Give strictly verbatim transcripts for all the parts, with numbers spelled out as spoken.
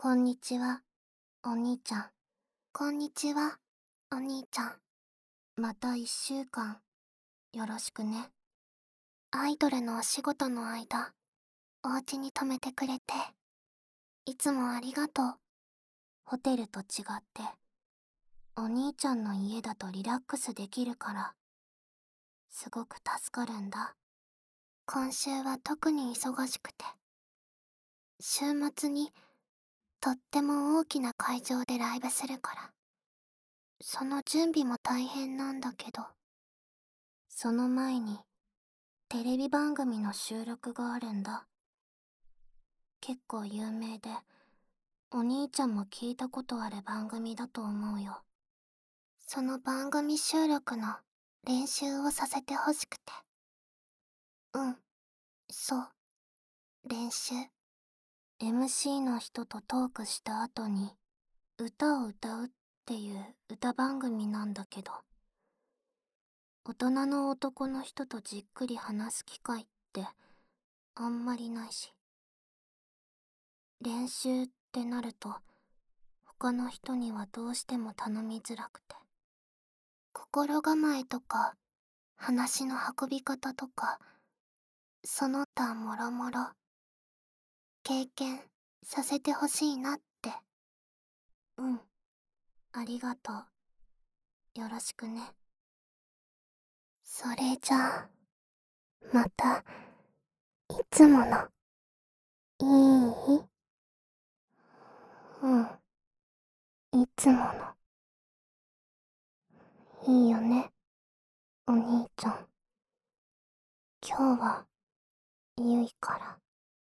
こんにちは、お兄ちゃん。こんにちは、お兄ちゃん。また一週間、よろしくね。アイドルのお仕事の間、お家に泊めてくれて、いつもありがとう。ホテルと違って、お兄ちゃんの家だとリラックスできるから、すごく助かるんだ。今週は特に忙しくて、週末にとっても大きな会場でライブするから、その準備も大変なんだけど、その前にテレビ番組の収録があるんだ。結構有名で、お兄ちゃんも聞いたことある番組だと思うよ。その番組収録の練習をさせてほしくて。うん、そう、練習。エムシー の人とトークした後に歌を歌うっていう歌番組なんだけど、大人の男の人とじっくり話す機会ってあんまりないし。練習ってなると他の人にはどうしても頼みづらくて、心構えとか話の運び方とかその他もろもろ経験させてほしいなって。うん、ありがとう。よろしくね。それじゃあまたいつものいい？うん、いつものいいよね、お兄ちゃん。今日はゆいから。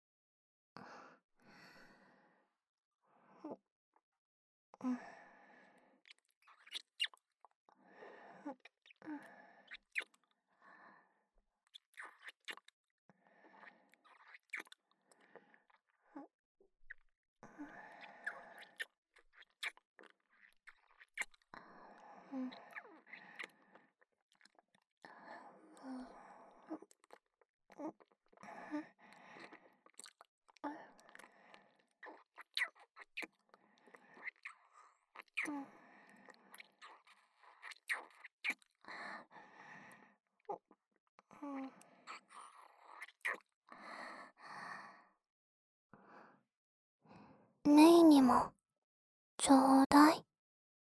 うん、うん、メイにもちょうだい。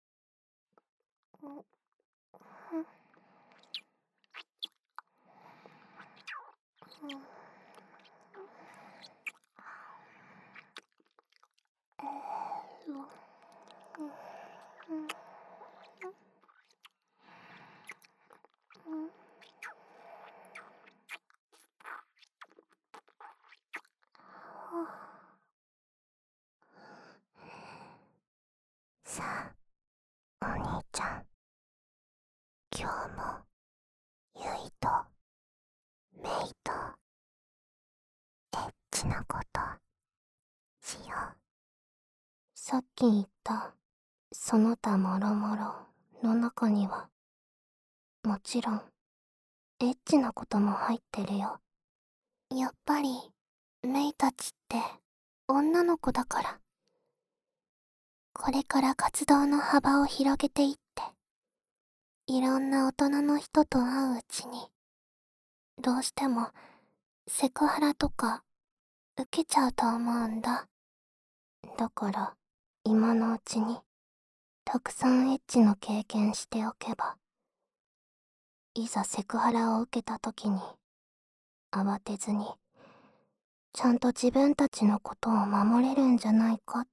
さあ、お兄ちゃん。今日もゆいとメイとエッチなことしよう。さっき言ったその他もろもろの中には、もちろんエッチなことも入ってるよ。やっぱりメイたちって女の子だから。これから活動の幅を広げていって、いろんな大人の人と会ううちに、どうしてもセクハラとか受けちゃうと思うんだ。だから今のうちにたくさんエッチの経験しておけば、いざセクハラを受けた時に慌てずにちゃんと自分たちのことを守れるんじゃないかって。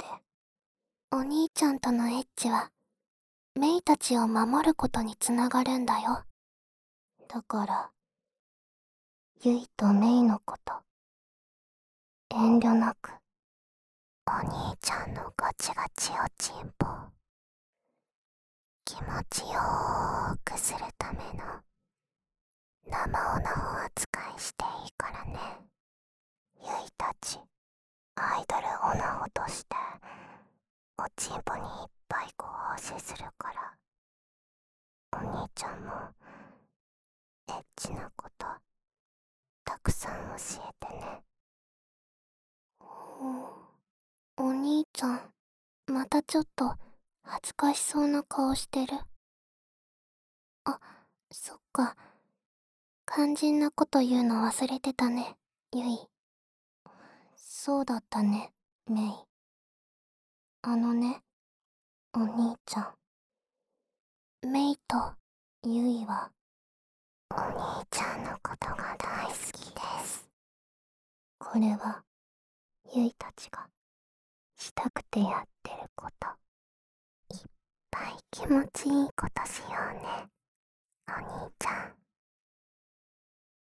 お兄ちゃんとのエッチはメイたちを守ることにつながるんだよ。だからゆいとメイのこと遠慮なく。お兄ちゃんのガチガチおちんぽ気持ちよーくするための生オナを扱いしていいからね。ゆいたちアイドルオナホとしておちんぽにいっぱいご奉仕するから、お兄ちゃんもエッチなことたくさん教えてね。お、お兄さん、またちょっと恥ずかしそうな顔してる。あ、そっか。肝心なこと言うの忘れてたね、ゆい。そうだったね、メイ。あのね、お兄ちゃん。メイとゆいは、お兄ちゃんのことが大好きです。これは、ゆいたちが、したくてやってること。いっぱい気持ちいいことしようね、お兄ちゃん。